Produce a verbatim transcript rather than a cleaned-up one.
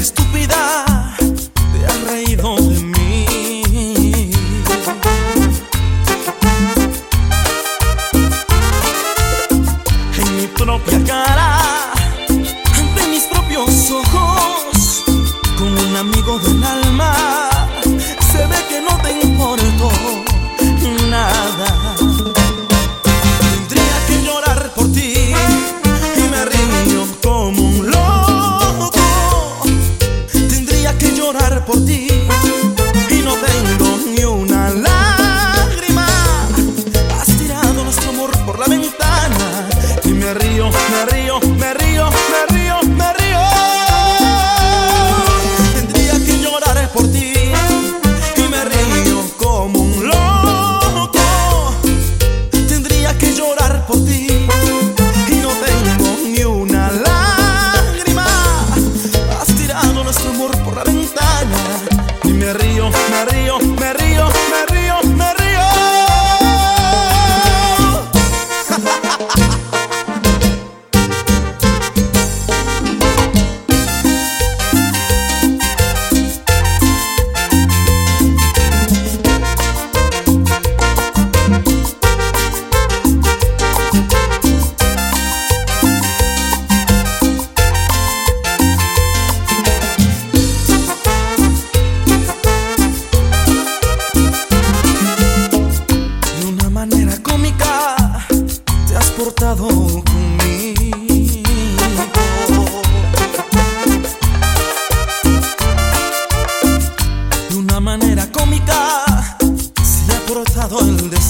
estúpida te has reído de mí. En mi propia cara, ante mis propios ojos, con un amigo del alma, se ve que no te importó nada. Tendría que llorar por ti y me río como un loco. Tendría que llorar por ti y no tengo ni una lágrima. Has tirado nuestro amor por la ventana y me río, me río, me río, me río, me río. Tendría que llorar por ti y me río como un loco. Tendría que llorar por ti y no tengo ni una lágrima. Has tirado nuestro amor por la ventana y me río, me río, me río, me río, me río. De una manera cómica te has portado conmigo. De una manera cómica se ha portado el destino.